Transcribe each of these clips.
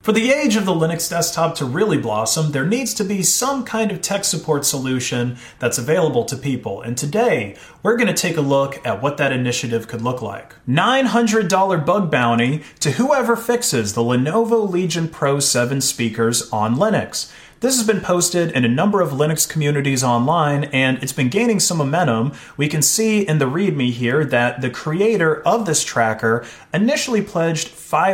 For the age of the Linux desktop to really blossom, there needs to be some kind of tech support solution that's available to people. And today, we're going to take a look at what that initiative could look like. $900 bug bounty to whoever fixes the Lenovo Legion Pro 7 speakers on Linux. This has been posted in a number of Linux communities online, and it's been gaining some momentum. We can see in the README here that the creator of this tracker initially pledged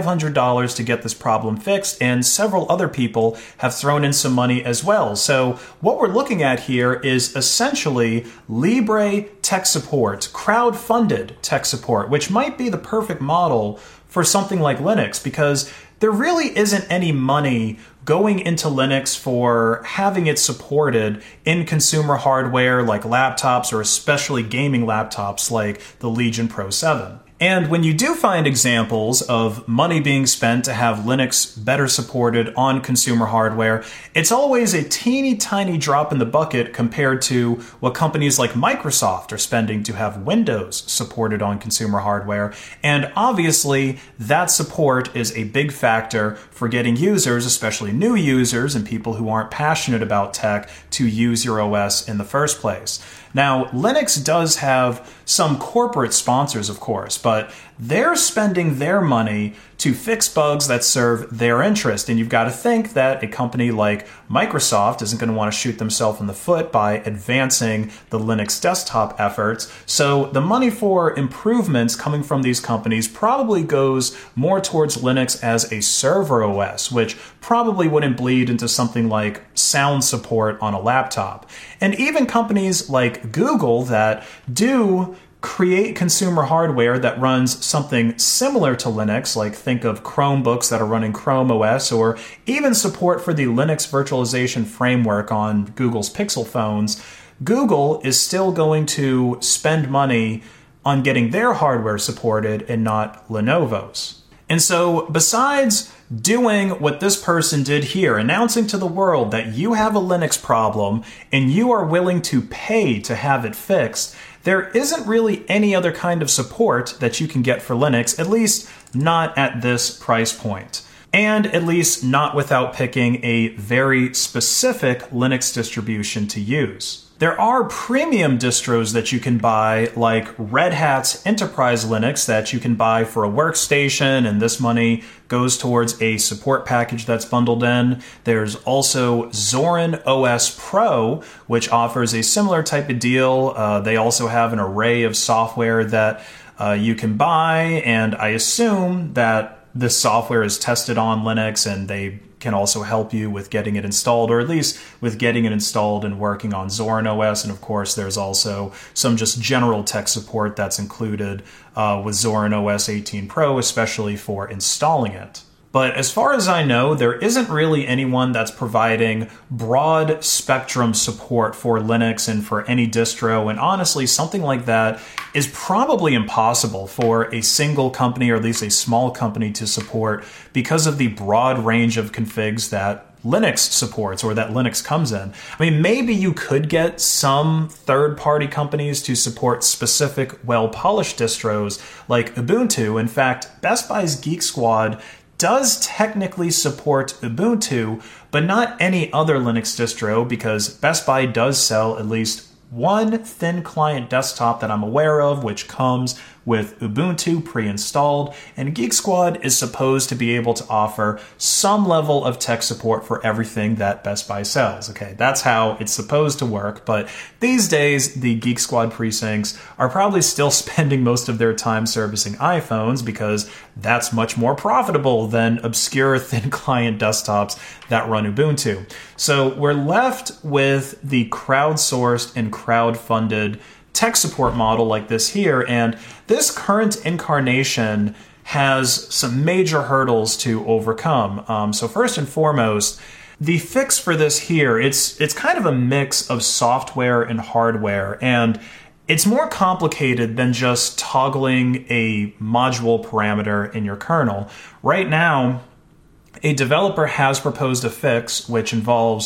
$500 to get this problem fixed, and several other people have thrown in some money as well. So what we're looking at here is essentially Libre tech support, crowd-funded tech support, which might be the perfect model for something like Linux, because there really isn't any money going into Linux for having it supported in consumer hardware like laptops, or especially gaming laptops like the Legion Pro 7. And when you do find examples of money being spent to have Linux better supported on consumer hardware, it's always a teeny tiny drop in the bucket compared to what companies like Microsoft are spending to have Windows supported on consumer hardware. And obviously, that support is a big factor for getting users, especially new users and people who aren't passionate about tech, to use your OS in the first place. Now, Linux does have some corporate sponsors, of course, but they're spending their money to fix bugs that serve their interest. And you've got to think that a company like Microsoft isn't going to want to shoot themselves in the foot by advancing the Linux desktop efforts. So the money for improvements coming from these companies probably goes more towards Linux as a server OS, which probably wouldn't bleed into something like sound support on a laptop. And even companies like Google that do create consumer hardware that runs something similar to Linux, like think of Chromebooks that are running Chrome OS, or even support for the Linux virtualization framework on Google's Pixel phones, Google is still going to spend money on getting their hardware supported and not Lenovo's. And so besides doing what this person did here, announcing to the world that you have a Linux problem and you are willing to pay to have it fixed, there isn't really any other kind of support that you can get for Linux, at least not at this price point. And at least not without picking a very specific Linux distribution to use. There are premium distros that you can buy, like Red Hat's Enterprise Linux that you can buy for a workstation, and this money goes towards a support package that's bundled in. There's also Zorin OS Pro, which offers a similar type of deal. They also have an array of software that you can buy, and I assume that this software is tested on Linux, and they can also help you with getting it installed, or at least with getting it installed and working on Zorin OS. And of course, there's also some just general tech support that's included with Zorin OS 18 Pro, especially for installing it. But as far as I know, there isn't really anyone that's providing broad spectrum support for Linux and for any distro. And honestly, something like that is probably impossible for a single company, or at least a small company, to support because of the broad range of configs that Linux supports, or that Linux comes in. I mean, maybe you could get some third-party companies to support specific, well-polished distros like Ubuntu. In fact, Best Buy's Geek Squad does technically support Ubuntu, but not any other Linux distro, because Best Buy does sell at least one thin client desktop that I'm aware of, which comes with Ubuntu pre-installed, and Geek Squad is supposed to be able to offer some level of tech support for everything that Best Buy sells. Okay, that's how it's supposed to work, but these days, the Geek Squad precincts are probably still spending most of their time servicing iPhones, because that's much more profitable than obscure thin client desktops that run Ubuntu. So we're left with the crowdsourced and crowd-funded tech support model like this here, and this current incarnation has some major hurdles to overcome. So first and foremost, the fix for this here, it's kind of a mix of software and hardware, and it's more complicated than just toggling a module parameter in your kernel. Right now, a developer has proposed a fix which involves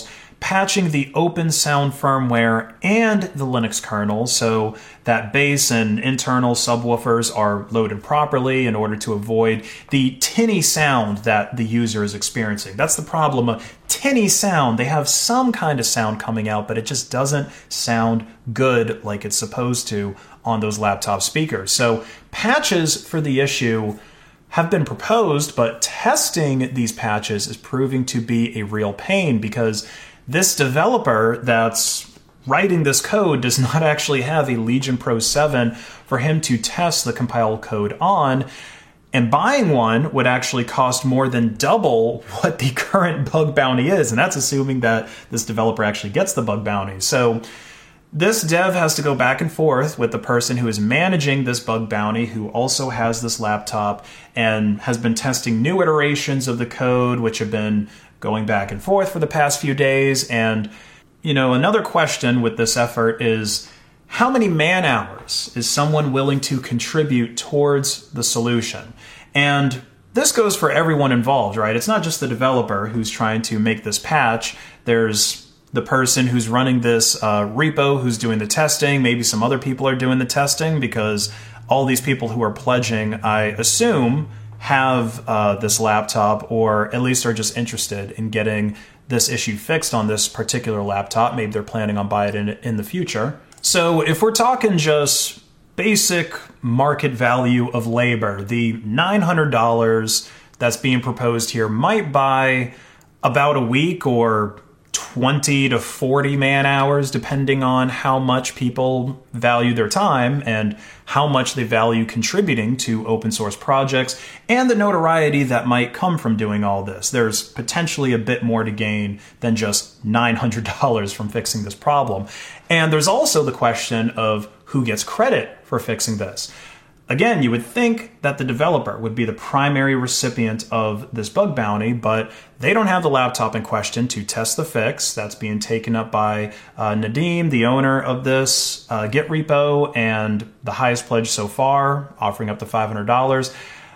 patching the OpenSound firmware and the Linux kernel so that bass and internal subwoofers are loaded properly in order to avoid the tinny sound that the user is experiencing. That's the problem, a tinny sound. They have some kind of sound coming out, but it just doesn't sound good like it's supposed to on those laptop speakers. So patches for the issue have been proposed, but testing these patches is proving to be a real pain because this developer that's writing this code does not actually have a Legion Pro 7 for him to test the compiled code on, and buying one would actually cost more than double what the current bug bounty is, and that's assuming that this developer actually gets the bug bounty. So this dev has to go back and forth with the person who is managing this bug bounty, who also has this laptop and has been testing new iterations of the code, which have been going back and forth for the past few days. And, another question with this effort is, how many man hours is someone willing to contribute towards the solution? And this goes for everyone involved, right? It's not just the developer who's trying to make this patch. There's the person who's running this repo, who's doing the testing. Maybe some other people are doing the testing because all these people who are pledging, I assume, have this laptop or at least are just interested in getting this issue fixed on this particular laptop. Maybe they're planning on buying it in the future. So if we're talking just basic market value of labor, the $900 that's being proposed here might buy about a week or 20 to 40 man hours, depending on how much people value their time and how much they value contributing to open source projects and the notoriety that might come from doing all this. There's potentially a bit more to gain than just $900 from fixing this problem. And there's also the question of who gets credit for fixing this. Again, you would think that the developer would be the primary recipient of this bug bounty, but they don't have the laptop in question to test the fix. That's being taken up by Nadeem, the owner of this Git repo, and the highest pledge so far, offering up to $500.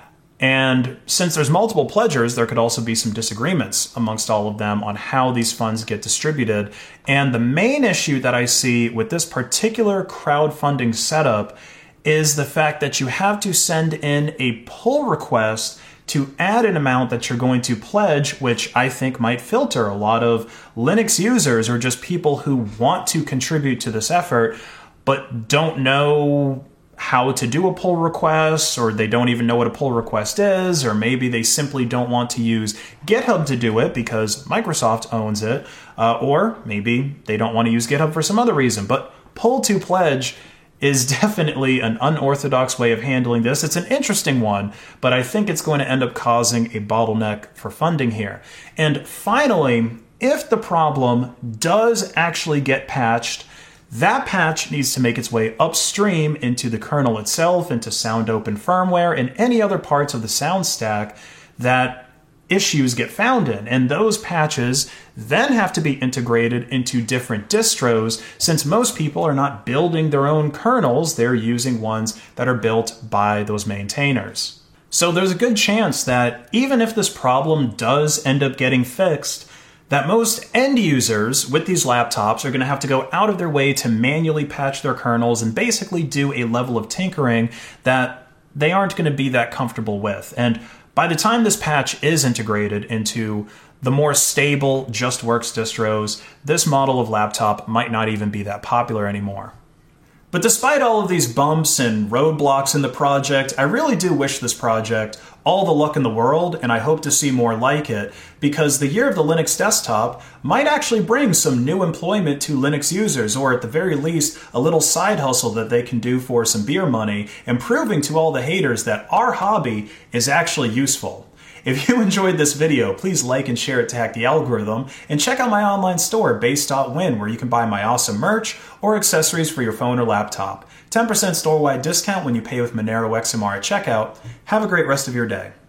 And since there's multiple pledgers, there could also be some disagreements amongst all of them on how these funds get distributed. And the main issue that I see with this particular crowdfunding setup is the fact that you have to send in a pull request to add an amount that you're going to pledge, which I think might filter a lot of Linux users or just people who want to contribute to this effort but don't know how to do a pull request, or they don't even know what a pull request is, or maybe they simply don't want to use GitHub to do it because Microsoft owns it, or maybe they don't want to use GitHub for some other reason. But pull to pledge is definitely an unorthodox way of handling this. It's an interesting one, but I think it's going to end up causing a bottleneck for funding here. And finally, if the problem does actually get patched, that patch needs to make its way upstream into the kernel itself, into SoundOpen firmware, and any other parts of the sound stack that issues get found in. And those patches then have to be integrated into different distros, since most people are not building their own kernels, they're using ones that are built by those maintainers. So there's a good chance that even if this problem does end up getting fixed, that most end users with these laptops are going to have to go out of their way to manually patch their kernels and basically do a level of tinkering that they aren't going to be that comfortable with. And by the time this patch is integrated into the more stable JustWorks distros, this model of laptop might not even be that popular anymore. But despite all of these bumps and roadblocks in the project, I really do wish this project all the luck in the world, and I hope to see more like it, because the year of the Linux desktop might actually bring some new employment to Linux users, or at the very least, a little side hustle that they can do for some beer money, and proving to all the haters that our hobby is actually useful. If you enjoyed this video, please like and share it to hack the algorithm, and check out my online store, Base.win, where you can buy my awesome merch or accessories for your phone or laptop. 10% store-wide discount when you pay with Monero XMR at checkout. Have a great rest of your day.